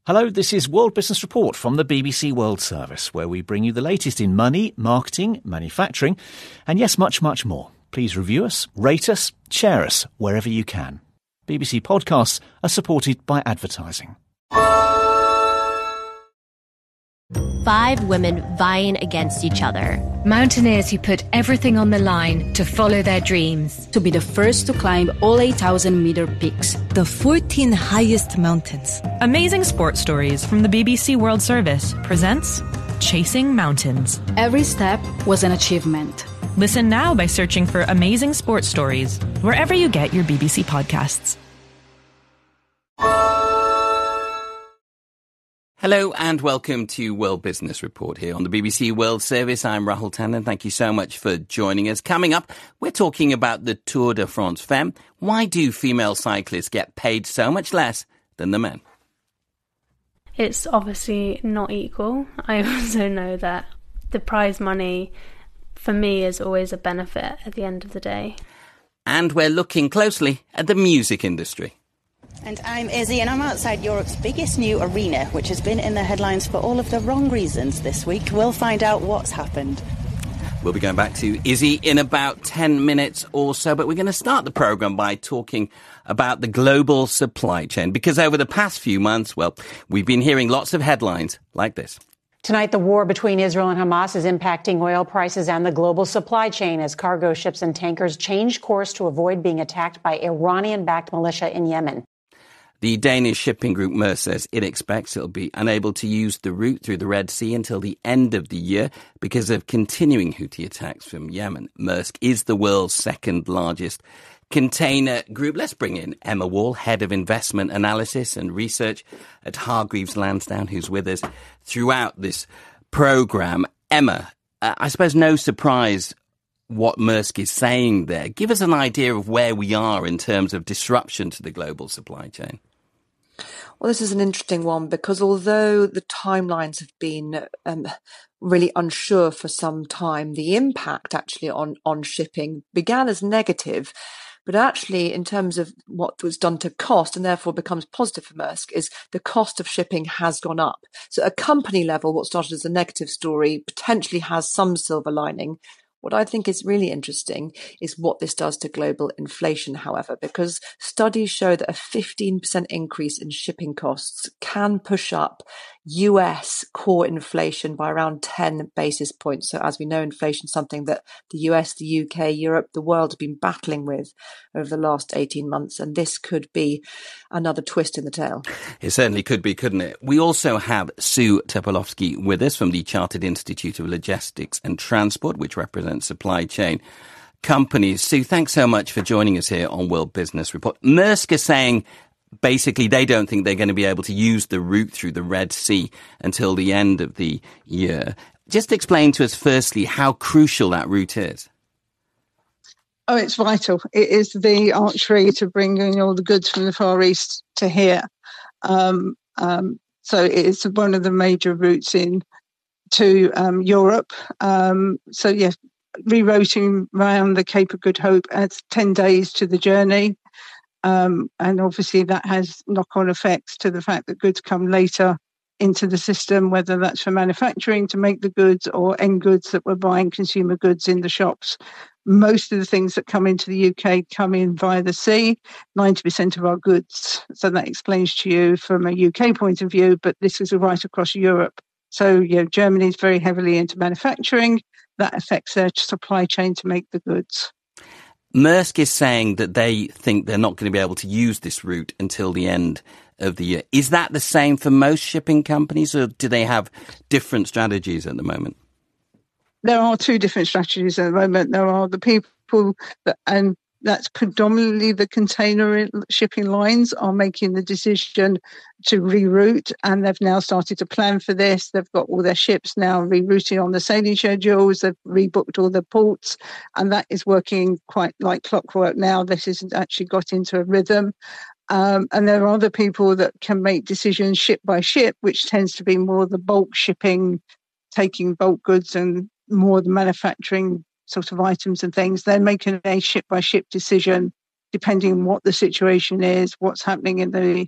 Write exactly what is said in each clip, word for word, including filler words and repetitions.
Hello, this is World Business Report from the B B C World Service, where we bring you the latest in money, marketing, manufacturing, and yes, much, much more. Please review us, rate us, share us wherever you can. B B C podcasts are supported by advertising. Five women vying against each other. Mountaineers who put everything on the line to follow their dreams. To be the first to climb all eight thousand meter peaks. The fourteen highest mountains. Amazing sports stories from the B B C World Service presents Chasing Mountains. Every step was an achievement. Listen now by searching for Amazing Sports Stories wherever you get your B B C podcasts. Hello and welcome to World Business Report here on the B B C World Service. I'm Rahul Tandon. Thank you so much for joining us. Coming up, we're talking about the Tour de France Femme. Why do female cyclists get paid so much less than the men? It's obviously not equal. I also know that the prize money for me is always a benefit at the end of the day. And we're looking closely at the music industry. And I'm Izzy, and I'm outside Europe's biggest new arena, which has been in the headlines for all of the wrong reasons this week. We'll find out what's happened. We'll be going back to Izzy in about ten minutes or so, but we're going to start the programme by talking about the global supply chain, because over the past few months, well, we've been hearing lots of headlines like this. Tonight, the war between Israel and Hamas is impacting oil prices and the global supply chain as cargo ships and tankers change course to avoid being attacked by Iranian-backed militia in Yemen. The Danish shipping group Maersk says it expects it'll be unable to use the route through the Red Sea until the end of the year because of continuing Houthi attacks from Yemen. Maersk is the world's second largest container group. Let's bring in Emma Wall, Head of Investment Analysis and Research at Hargreaves Lansdown, who's with us throughout this programme. Emma, uh, I suppose no surprise what Maersk is saying there. Give us an idea of where we are in terms of disruption to the global supply chain. Well, this is an interesting one because although the timelines have been um, really unsure for some time, the impact actually on, on shipping began as negative. But actually, in terms of what was done to cost and therefore becomes positive for Maersk, is the cost of shipping has gone up. So at a company level, what started as a negative story potentially has some silver lining. What I think is really interesting is what this does to global inflation, however, because studies show that a fifteen percent increase in shipping costs can push up U S core inflation by around ten basis points. So as we know, inflation is something that the U S, the U K, Europe, the world have been battling with over the last eighteen months. And this could be another twist in the tail. It certainly could be, couldn't it? We also have Sue Topolowski with us from the Chartered Institute of Logistics and Transport, which represents supply chain companies. Sue, thanks so much for joining us here on World Business Report. Maersk is saying basically they don't think they're going to be able to use the route through the Red Sea until the end of the year. Just explain to us firstly how crucial that route is. Oh, it's vital. It is the artery to bring in all the goods from the Far East to here. Um, um, so it's one of the major routes in to um, Europe. Um, so, yes, rerouting around the Cape of Good Hope adds ten days to the journey. Um, and obviously that has knock-on effects to the fact that goods come later into the system, whether that's for manufacturing to make the goods or end goods that we're buying, consumer goods in the shops. Most of the things that come into the U K come in via the sea, ninety percent of our goods. So that explains to you from a U K point of view, but this is right across Europe. So, you know, Germany is very heavily into manufacturing. That affects their supply chain to make the goods. Maersk is saying that they think they're not going to be able to use this route until the end of the year. Is that the same for most shipping companies, or do they have different strategies at the moment? There are two different strategies at the moment. There are the people that, and that's predominantly the container shipping lines are making the decision to reroute, and they've now started to plan for this. They've got all their ships now rerouting on the sailing schedules. They've rebooked all the ports, and that is working quite like clockwork now. This has actually got into a rhythm. Um, and there are other people that can make decisions ship by ship, which tends to be more the bulk shipping, taking bulk goods and more the manufacturing sort of items and things. They're making a ship by ship decision depending on what the situation is, what's happening in the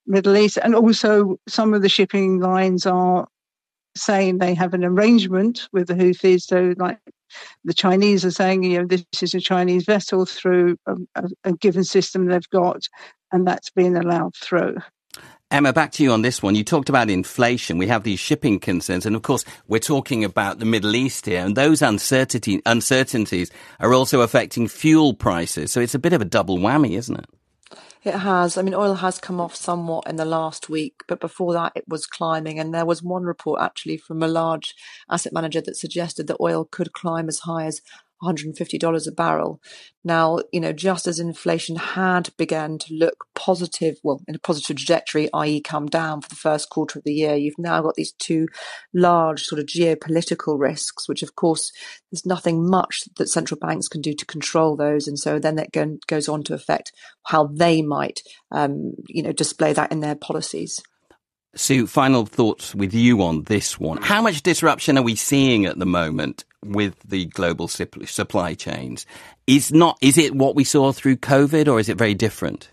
Middle East. And also some of the shipping lines are saying they have an arrangement with the Houthis. So like the Chinese are saying, you know, this is a Chinese vessel through a, a, a given system they've got, and that's being allowed through. Emma, back to you on this one. You talked about inflation. We have these shipping concerns. And, of course, we're talking about the Middle East here. And those uncertainty, uncertainties are also affecting fuel prices. So it's a bit of a double whammy, isn't it? It has. I mean, oil has come off somewhat in the last week, but before that it was climbing. And there was one report actually from a large asset manager that suggested that oil could climb as high as one hundred fifty dollars a barrel. Now, you know, just as inflation had begun to look positive, well, in a positive trajectory, that is come down for the first quarter of the year, you've now got these two large sort of geopolitical risks, which of course there's nothing much that central banks can do to control those. And so then that go- goes on to affect how they might, um, you know, display that in their policies. Sue, final thoughts with you on this one. How much disruption are we seeing at the moment with the global supply chains? Is not is it what we saw through COVID, or is it very different?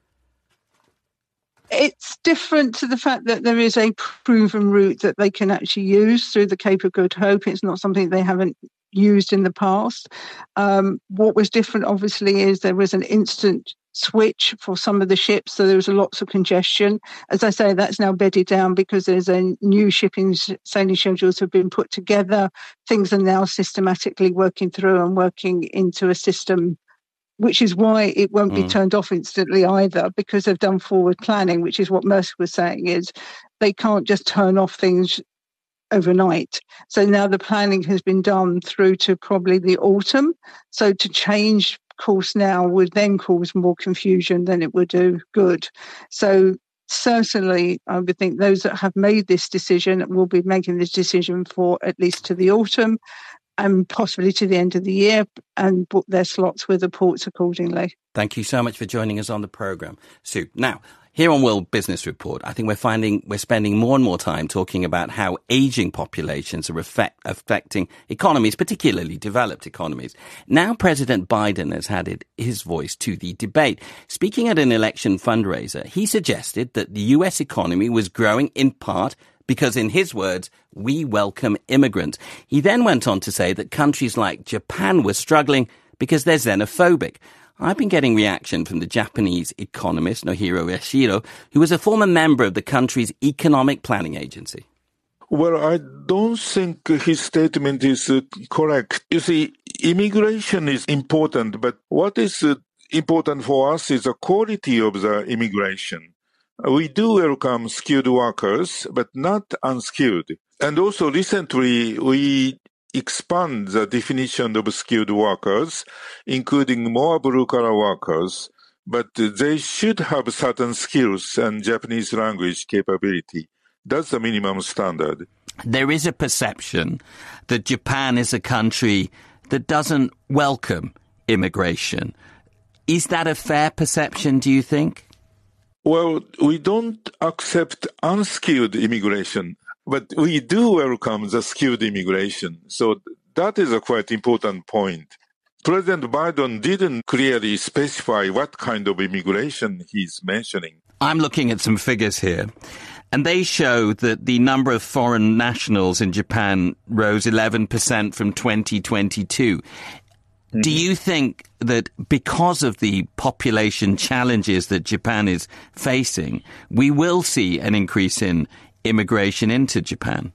It's different to the fact that there is a proven route that they can actually use through the Cape of Good Hope. It's not something they haven't used in the past. Um, what was different, obviously, is there was an instant switch for some of the ships, so there was lots of congestion. As I say, that's now bedded down because there's a new shipping sailing schedules have been put together. Things are now systematically working through and working into a system, which is why it won't mm. be turned off instantly either, because they've done forward planning, which is what Maersk was saying, is they can't just turn off things overnight. So now the planning has been done through to probably the autumn. So to change course now would then cause more confusion than it would do good. So certainly I would think those that have made this decision will be making this decision for at least to the autumn and possibly to the end of the year, and book their slots with the ports accordingly. Thank you so much for joining us on the programme, Sue. Now, here on World Business Report, I think we're finding we're spending more and more time talking about how ageing populations are effect, affecting economies, particularly developed economies. Now President Biden has added his voice to the debate. Speaking at an election fundraiser, he suggested that the U S economy was growing in part because, in his words, we welcome immigrants. He then went on to say that countries like Japan were struggling because they're xenophobic. I've been getting reaction from the Japanese economist Nohiro Yashiro, who was a former member of the country's economic planning agency. Well, I don't think his statement is uh, correct. You see, immigration is important, but what is uh, important for us is the quality of the immigration. We do welcome skilled workers, but not unskilled. And also recently, we expand the definition of skilled workers, including more blue-collar workers, but they should have certain skills and Japanese language capability. That's the minimum standard. There is a perception that Japan is a country that doesn't welcome immigration. Is that a fair perception, do you think? Well, we don't accept unskilled immigration, but we do welcome the skilled immigration. So that is a quite important point. President Biden didn't clearly specify what kind of immigration he's mentioning. I'm looking at some figures here, and they show that the number of foreign nationals in Japan rose eleven percent from twenty twenty-two. Mm-hmm. Do you think that because of the population challenges that Japan is facing, we will see an increase in immigration into Japan?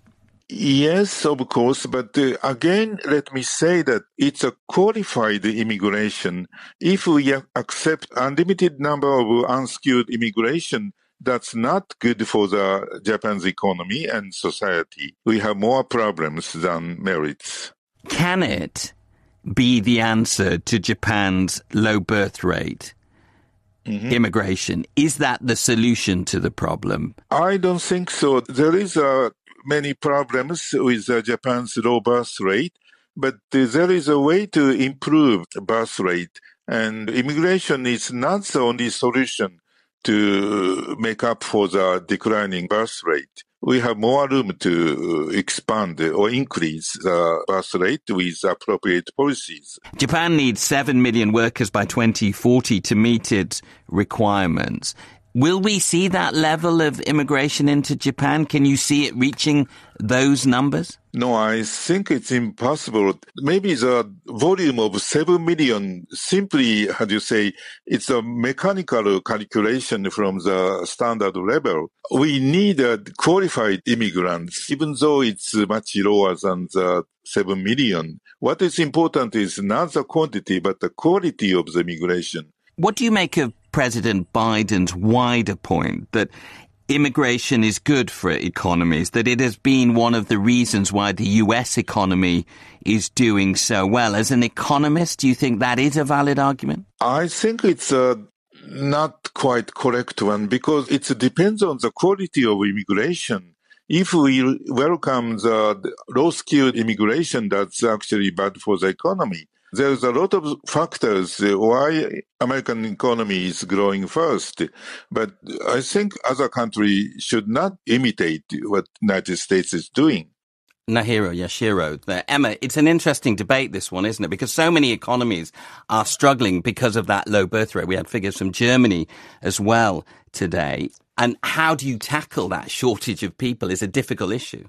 Yes, of course. But uh, again, let me say that it's a qualified immigration. If we accept unlimited number of unskilled immigration, that's not good for the Japan's economy and society. We have more problems than merits. Can it be the answer to Japan's low birth rate? Mm-hmm. Immigration. Is that the solution to the problem? I don't think so. There is uh, many problems with uh, Japan's low birth rate, but uh, there is a way to improve the birth rate, and immigration is not the only solution to make up for the declining birth rate. We have more room to expand or increase the birth rate with appropriate policies. Japan needs seven million workers by twenty forty to meet its requirements. Will we see that level of immigration into Japan? Can you see it reaching those numbers? No, I think it's impossible. Maybe the volume of seven million, simply, how do you say, it's a mechanical calculation from the standard level. We need uh, qualified immigrants, even though it's much lower than the seven million. What is important is not the quantity, but the quality of the immigration. What do you make of President Biden's wider point that immigration is good for economies, that it has been one of the reasons why the U S economy is doing so well? As an economist, do you think that is a valid argument? I think it's a not quite correct one, because it depends on the quality of immigration. If we welcome the low-skilled immigration, that's actually bad for the economy. There's a lot of factors why American economy is growing first. But I think other countries should not imitate what the United States is doing. Nahiro Yashiro there. Emma, it's an interesting debate, this one, isn't it? Because so many economies are struggling because of that low birth rate. We had figures from Germany as well today. And how do you tackle that shortage of people is a difficult issue.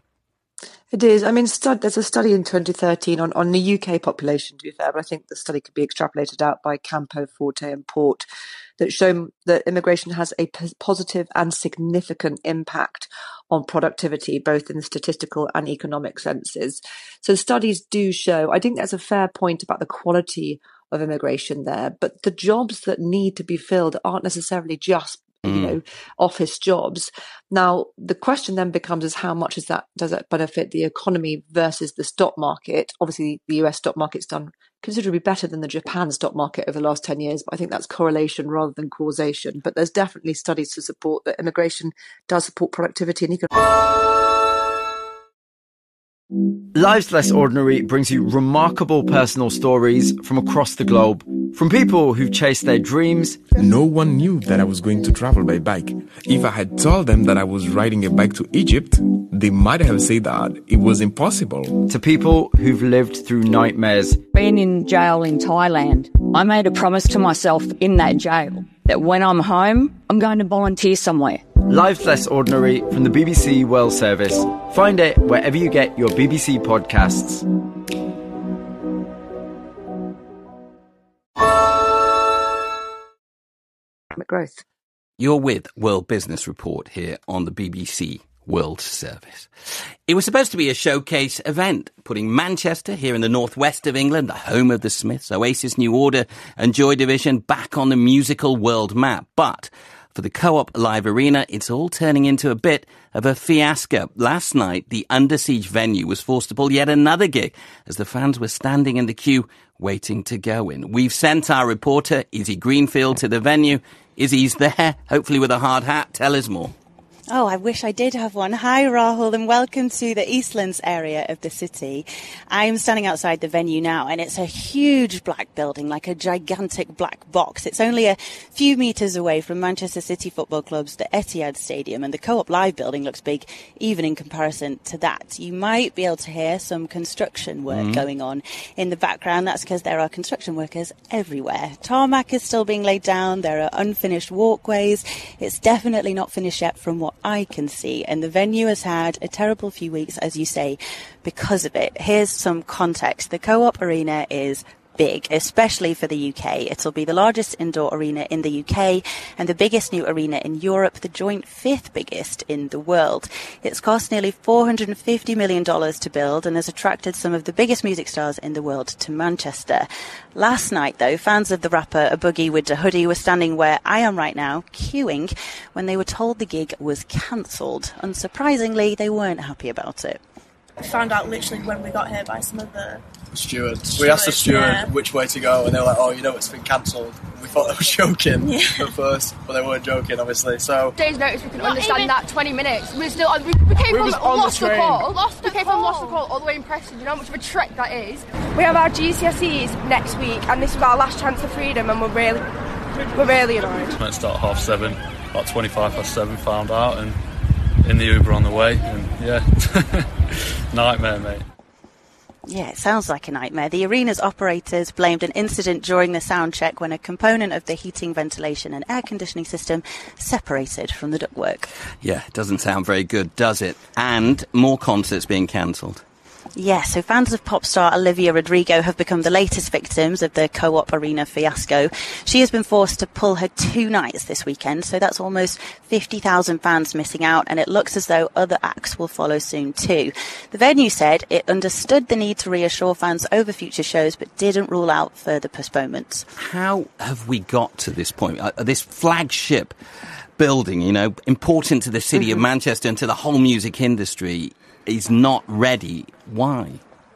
It is. I mean, stud- there's a study in twenty thirteen on, on the U K population, to be fair, but I think the study could be extrapolated out by Campo, Forte and Port that show that immigration has a p- positive and significant impact on productivity, both in the statistical and economic senses. So studies do show, I think that's a fair point about the quality of immigration there, but the jobs that need to be filled aren't necessarily just you know, office jobs. Now, the question then becomes is how much is that, does that benefit the economy versus the stock market? Obviously, the U S stock market's done considerably better than the Japan stock market over the last ten years, but I think that's correlation rather than causation. But there's definitely studies to support that immigration does support productivity and economic. Lives Less Ordinary brings you remarkable personal stories from across the globe. From people who've chased their dreams. No one knew that I was going to travel by bike. If I had told them that I was riding a bike to Egypt, they might have said that it was impossible. To people who've lived through nightmares. Being in jail in Thailand, I made a promise to myself in that jail that when I'm home, I'm going to volunteer somewhere. Lives Less Ordinary from the B B C World Service. Find it wherever you get your B B C podcasts. Growth. You're with World Business Report here on the B B C World Service. It was supposed to be a showcase event, putting Manchester, here in the northwest of England, the home of the Smiths, Oasis, New Order and Joy Division, back on the musical world map. But for the Co-op Live Arena, it's all turning into a bit of a fiasco. Last night, the Under Siege venue was forced to pull yet another gig as the fans were standing in the queue waiting to go in. We've sent our reporter, Izzy Greenfield, to the venue. Izzy's there, hopefully with a hard hat. Tell us more. Oh, I wish I did have one. Hi, Rahul, and welcome to the Eastlands area of the city. I'm standing outside the venue now, and it's a huge black building, like a gigantic black box. It's only a few metres away from Manchester City Football Club's the Etihad Stadium, and the Co-op Live building looks big, even in comparison to that. You might be able to hear some construction work mm. going on in the background. That's because there are construction workers everywhere. Tarmac is still being laid down. There are unfinished walkways. It's definitely not finished yet from what I can see, and the venue has had a terrible few weeks, as you say, because of it. Here's some context. The Co-op Arena is big, especially for the U K. It'll be the largest indoor arena in the U K and the biggest new arena in Europe, the joint fifth biggest in the world. It's cost nearly four hundred fifty million dollars to build and has attracted some of the biggest music stars in the world to Manchester. Last night, though, fans of the rapper A Boogie with a Hoodie were standing where I am right now, queuing, when they were told the gig was cancelled. Unsurprisingly, they weren't happy about it. We found out literally when we got here by some of the stewards. We asked the steward yeah. which way to go, and they were like, "Oh, you know, it's been cancelled." We thought they were joking yeah. at first, but they weren't joking, obviously. So days' notice, we can Not understand even... that. Twenty minutes. We still we, we came we from Gloucester Call. Lost we came from Gloucester Call all the way in Preston. You know how much of a trek that is. We have our G C S Es next week, and this is our last chance for freedom, and we're really, we're really annoyed. Meant to start at half seven, about twenty-five past seven. Found out, and in the Uber on the way, and yeah, nightmare, mate. Yeah, it sounds like a nightmare. The arena's operators blamed an incident during the sound check when a component of the heating, ventilation and air conditioning system separated from the ductwork. Yeah, it doesn't sound very good, does it? And more concerts being cancelled. Yeah, so fans of pop star Olivia Rodrigo have become the latest victims of the Co-op Arena fiasco. She has been forced to pull her two nights this weekend, so that's almost fifty thousand fans missing out, and it looks as though other acts will follow soon too. The venue said it understood the need to reassure fans over future shows, but didn't rule out further postponements. How have we got to this point? Uh, this flagship building, you know, important to the city mm-hmm. of Manchester and to the whole music industry, is not ready. Why?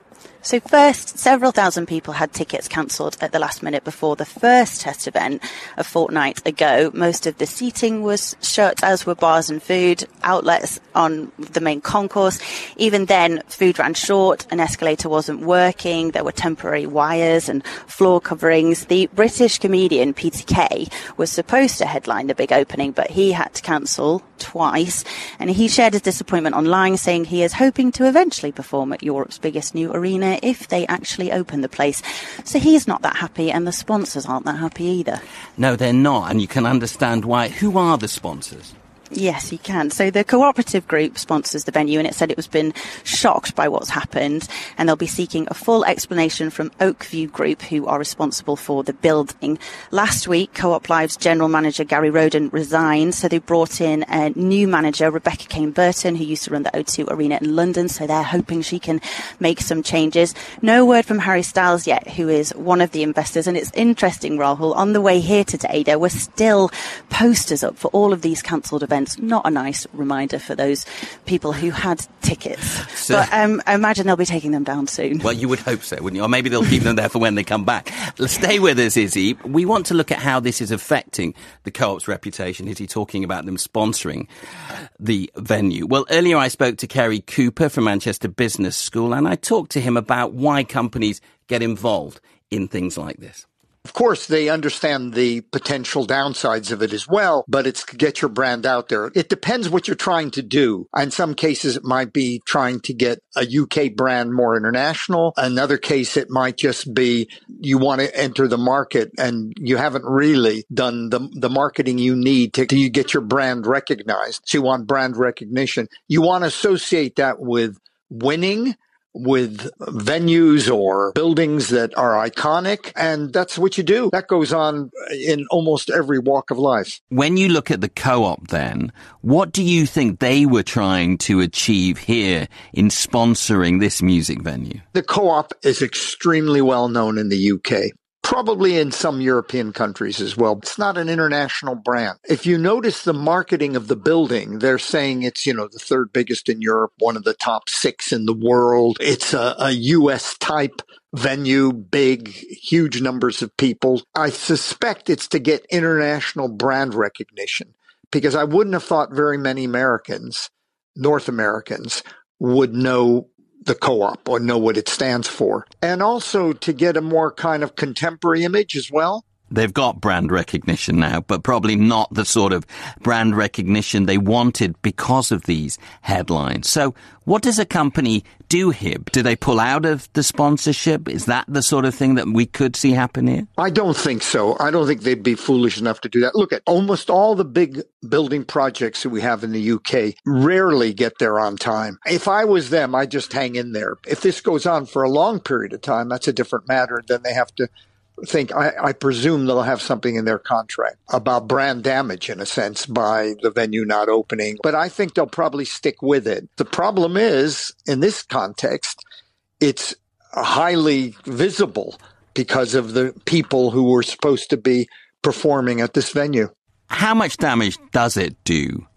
So first, several thousand people had tickets cancelled at the last minute before the first test event a fortnight ago. Most of the seating was shut, as were bars and food outlets on the main concourse. Even then, food ran short, an escalator wasn't working, there were temporary wires and floor coverings. The British comedian Peter Kay was supposed to headline the big opening, but he had to cancel twice. And he shared his disappointment online, saying he is hoping to eventually perform at Europe's biggest new arena if they actually open the place. So he's not that happy, and the sponsors aren't that happy either. No, they're not, and you can understand why. Who are the sponsors? Yes, you can. So the cooperative group sponsors the venue, and it said it was been shocked by what's happened, and they'll be seeking a full explanation from Oakview Group, who are responsible for the building. Last week, Co-op Live's general manager Gary Roden resigned, so they brought in a new manager, Rebecca Kane-Burton, who used to run the O two Arena in London, so they're hoping she can make some changes. No word from Harry Styles yet, who is one of the investors, and it's interesting, Rahul, on the way here today, there were still posters up for all of these cancelled events. Not a nice reminder for those people who had tickets. So, but um, I imagine they'll be taking them down soon. Well, you would hope so, wouldn't you? Or maybe they'll keep them there for when they come back. Stay with us, Izzy. We want to look at how this is affecting the Co-op's reputation. Izzy talking about them sponsoring the venue. Well, earlier I spoke to Kerry Cooper from Manchester Business School, and I talked to him about why companies get involved in things like this. Of course, they understand the potential downsides of it as well, but it's to get your brand out there. It depends what you're trying to do. In some cases, it might be trying to get a U K brand more international. Another case, it might just be you want to enter the market and you haven't really done the, the marketing you need to, to get your brand recognized. So you want brand recognition. You want to associate that with winning, with venues or buildings that are iconic, and that's what you do. That goes on in almost every walk of life. When you look at the Co-op then, what do you think they were trying to achieve here in sponsoring this music venue? The Co-op is extremely well known in the U K. Probably in some European countries as well. It's not an international brand. If you notice the marketing of the building, they're saying it's, you know, the third biggest in Europe, one of the top six in the world. It's a, a U S type venue, big, huge numbers of people. I suspect it's to get international brand recognition, because I wouldn't have thought very many Americans, North Americans, would know the Co-op or know what it stands for. And also to get a more kind of contemporary image as well. They've got brand recognition now, but probably not the sort of brand recognition they wanted because of these headlines. So what does a company do here? Do they pull out of the sponsorship? Is that the sort of thing that we could see happen here? I don't think so. I don't think they'd be foolish enough to do that. Look at almost all the big building projects that we have in the U K rarely get there on time. If I was them, I'd just hang in there. If this goes on for a long period of time, that's a different matter. Then they have to think, I, I presume they'll have something in their contract about brand damage, in a sense, by the venue not opening. But I think they'll probably stick with it. The problem is, in this context, it's highly visible because of the people who were supposed to be performing at this venue. How much damage does it do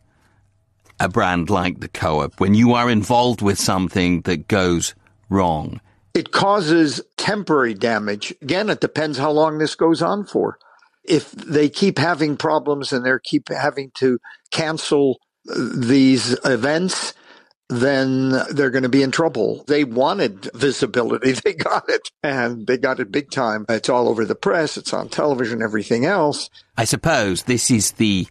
a brand like the Co-op when you are involved with something that goes wrong? It causes temporary damage. Again, it depends how long this goes on for. If they keep having problems and they keep having to cancel these events, then they're going to be in trouble. They wanted visibility. They got it, and they got it big time. It's all over the press. It's on television, everything else. I suppose this is the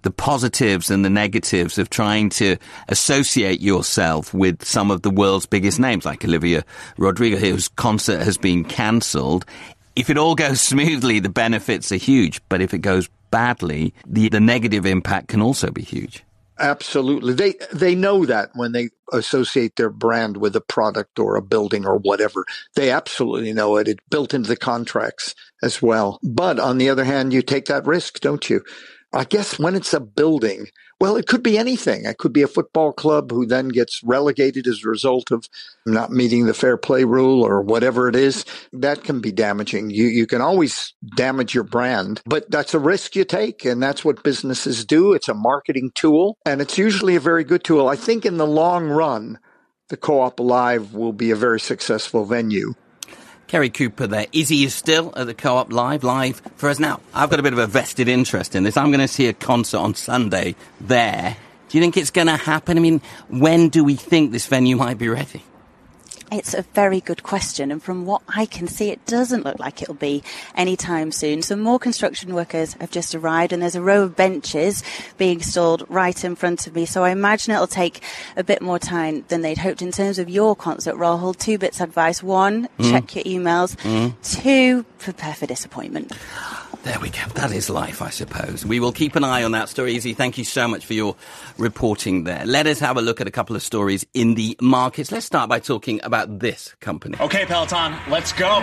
the positives and the negatives of trying to associate yourself with some of the world's biggest names, like Olivia Rodrigo, whose concert has been cancelled. If it all goes smoothly, the benefits are huge. But if it goes badly, the, the negative impact can also be huge. Absolutely. They they know that when they associate their brand with a product or a building or whatever. They absolutely know it. It's built into the contracts as well. But on the other hand, you take that risk, don't you? I guess when it's a building, well, it could be anything. It could be a football club who then gets relegated as a result of not meeting the fair play rule or whatever it is. That can be damaging. You you can always damage your brand, but that's a risk you take, and that's what businesses do. It's a marketing tool, and it's usually a very good tool. I think in the long run, the Co-op Live will be a very successful venue. Kerry Cooper there. Izzy is still at the Co-op Live, live for us now. I've got a bit of a vested interest in this. I'm going to see a concert on Sunday there. Do you think it's going to happen? I mean, when do we think this venue might be ready? It's a very good question, and from what I can see, it doesn't look like it'll be anytime soon. So more construction workers have just arrived, and there's a row of benches being installed right in front of me. So I imagine it'll take a bit more time than they'd hoped. In terms of your concert, Rahul, two bits of advice. One, mm. check your emails. Mm. Two, prepare for disappointment. There we go. That is life, I suppose. We will keep an eye on that story. Izzy, thank you so much for your reporting there. Let us have a look at a couple of stories in the markets. Let's start by talking about this company. Okay, Peloton, let's go.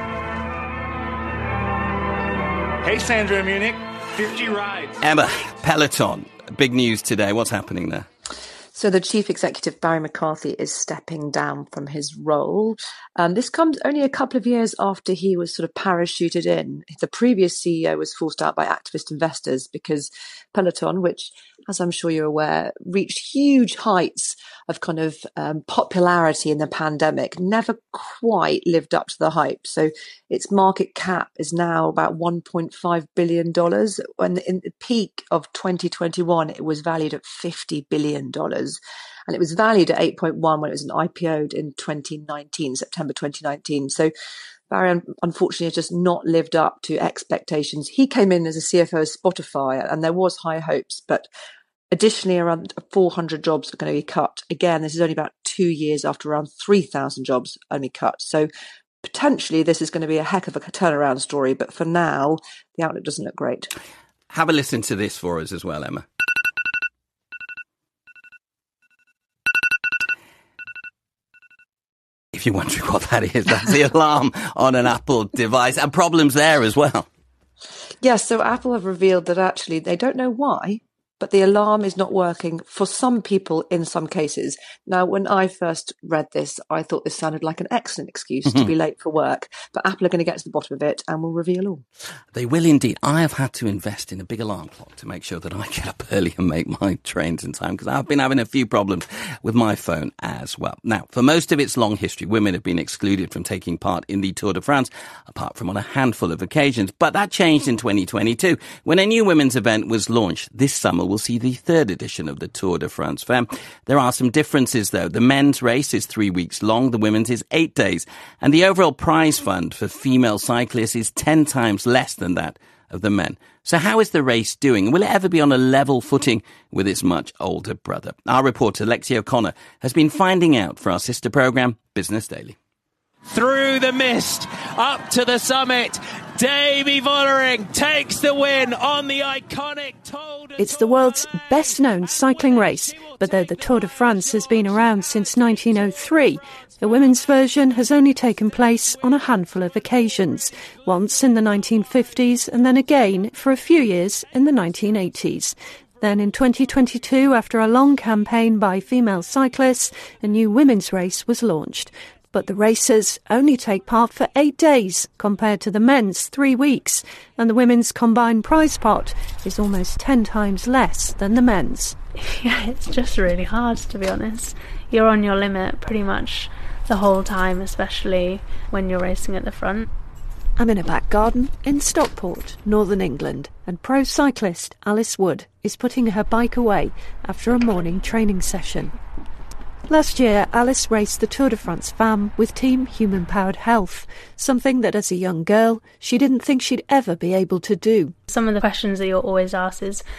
Hey, Sandra in Munich, fifty rides. Emma, Peloton, big news today. What's happening there? So the chief executive, Barry McCarthy, is stepping down from his role. Um, this comes only a couple of years after he was sort of parachuted in. The previous C E O was forced out by activist investors because Peloton, which, as I'm sure you're aware, reached huge heights of kind of um, popularity in the pandemic, never quite lived up to the hype. So its market cap is now about one point five billion dollars. When in the peak of twenty twenty-one, it was valued at fifty billion dollars. And it was valued at eight point one when it was an I P O'd in twenty nineteen, September twenty nineteen. So Barry, unfortunately, has just not lived up to expectations. He came in as a C F O of Spotify, and there was high hopes, but additionally, around four hundred jobs are going to be cut. Again, this is only about two years after around three thousand jobs only cut. So potentially this is going to be a heck of a turnaround story, but for now, the outlook doesn't look great. Have a listen to this for us as well, Emma. If you're wondering what that is, that's the alarm on an Apple device, and problems there as well. Yes, so Apple have revealed that actually they don't know why, but the alarm is not working for some people in some cases. Now, when I first read this, I thought this sounded like an excellent excuse mm-hmm. to be late for work, but Apple are going to get to the bottom of it and will reveal all. They will indeed. I have had to invest in a big alarm clock to make sure that I get up early and make my trains in time, because I've been having a few problems with my phone as well. Now, for most of its long history, women have been excluded from taking part in the Tour de France, apart from on a handful of occasions. But that changed in twenty twenty-two, when a new women's event was launched. This summer, we'll see the third edition of the Tour de France. Femme. There are some differences, though. The men's race is three weeks long, the women's is eight days, and the overall prize fund for female cyclists is ten times less than that of the men. So how is the race doing? Will it ever be on a level footing with its much older brother? Our reporter, Lexi O'Connor, has been finding out for our sister programme, Business Daily. Through the mist, up to the summit, Davy Vollering takes the win on the iconic Tour de... It's the world's best-known cycling race, but though the Tour de France has been around since nineteen oh three, the women's version has only taken place on a handful of occasions, once in the nineteen fifties and then again for a few years in the nineteen eighties. Then in twenty twenty-two, after a long campaign by female cyclists, a new women's race was launched. But the racers only take part for eight days compared to the men's three weeks, and the women's combined prize pot is almost ten times less than the men's. Yeah, it's just really hard, to be honest. You're on your limit pretty much the whole time, especially when you're racing at the front. I'm in a back garden in Stockport, Northern England, and pro cyclist Alice Wood is putting her bike away after a morning training session. Last year, Alice raced the Tour de France Femme with Team Human Powered Health, something that as a young girl she didn't think she'd ever be able to do. Some of the questions that you're always asked is,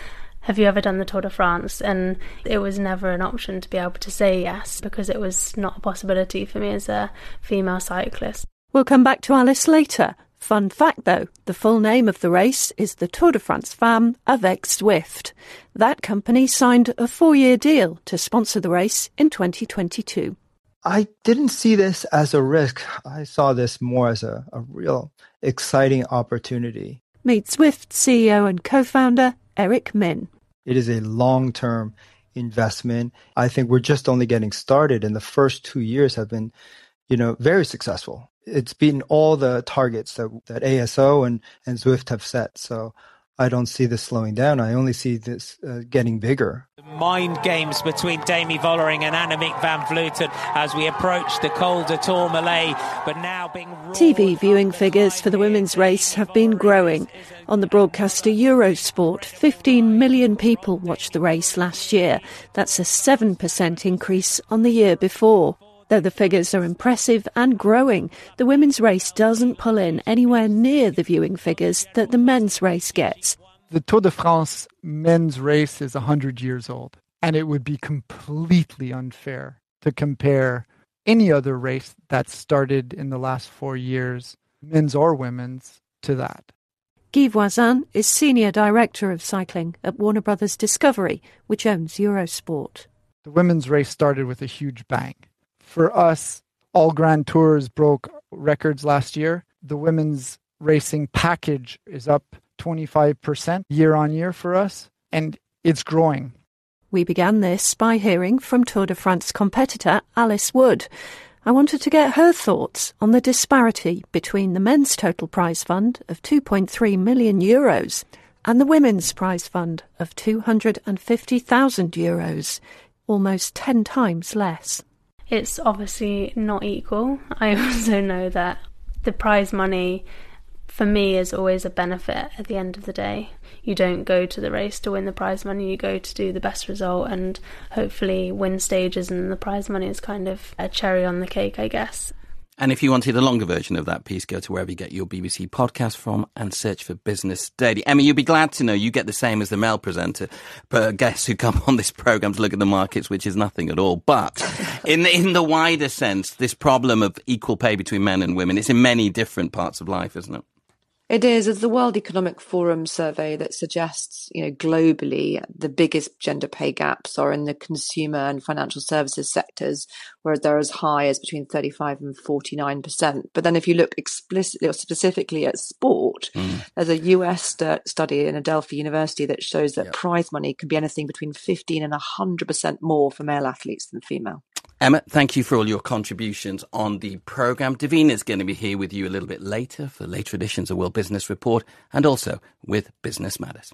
have you ever done the Tour de France? And it was never an option to be able to say yes, because it was not a possibility for me as a female cyclist. We'll come back to Alice later. Fun fact though, the full name of the race is the Tour de France Femmes avec Zwift. That company signed a four-year deal to sponsor the race in twenty twenty-two. I didn't see this as a risk. I saw this more as a, a real exciting opportunity. Meet Zwift C E O and co-founder Eric Min. It is a long-term investment. I think we're just only getting started, and the first two years have been, you know, very successful. It's beaten all the targets that, that A S O and, and Zwift have set. So I don't see this slowing down. I only see this uh, getting bigger. Mind games between Demi Vollering and Annemiek van Vleuten as we approach the Col de Tourmalet, but now being... T V viewing figures for the women's race have been growing. On the broadcaster Eurosport, fifteen million people watched the race last year. That's a seven percent increase on the year before. Though the figures are impressive and growing, the women's race doesn't pull in anywhere near the viewing figures that the men's race gets. The Tour de France men's race is one hundred years old, and it would be completely unfair to compare any other race that started in the last four years, men's or women's, to that. Guy Voisin is Senior Director of Cycling at Warner Brothers Discovery, which owns Eurosport. The women's race started with a huge bang. For us, all Grand Tours broke records last year. The women's racing package is up twenty-five percent year on year for us, and it's growing. We began this by hearing from Tour de France competitor Alice Wood. I wanted to get her thoughts on the disparity between the men's total prize fund of two point three million euros and the women's prize fund of two hundred fifty thousand euros, almost ten times less. It's obviously not equal. I also know that the prize money, for me, is always a benefit at the end of the day. You don't go to the race to win the prize money, you go to do the best result and hopefully win stages, and the prize money is kind of a cherry on the cake, I guess. And if you wanted a longer version of that piece, go to wherever you get your B B C podcast from and search for Business Daily. Emma, you'll be glad to know you get the same as the male presenter, but guests who come on this programme to look at the markets, which is nothing at all. But in the, in the wider sense, this problem of equal pay between men and women, it's in many different parts of life, isn't it? It is. It's the World Economic Forum survey that suggests, you know, globally, the biggest gender pay gaps are in the consumer and financial services sectors, where they're as high as between thirty-five and forty-nine percent. But then if you look explicitly or specifically at sport, mm. there's a U S st- study in Adelphi University that shows that yep. prize money can be anything between fifteen and one hundred percent more for male athletes than female. Emma, thank you for all your contributions on the programme. Davina is going to be here with you a little bit later for later editions of World Business Report and also with Business Matters.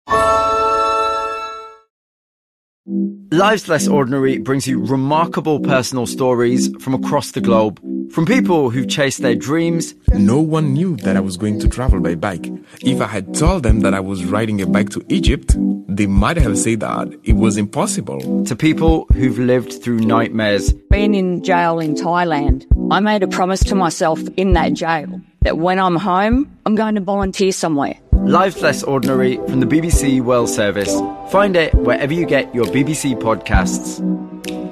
Lives Less Ordinary brings you remarkable personal stories from across the globe, from people who've chased their dreams. No one knew that I was going to travel by bike. If I had told them that I was riding a bike to Egypt, they might have said that it was impossible. To people who've lived through nightmares. Being in jail in Thailand, I made a promise to myself in that jail that when I'm home, I'm going to volunteer somewhere. Lives Less Ordinary from the B B C World Service. Find it wherever you get your B B C podcasts.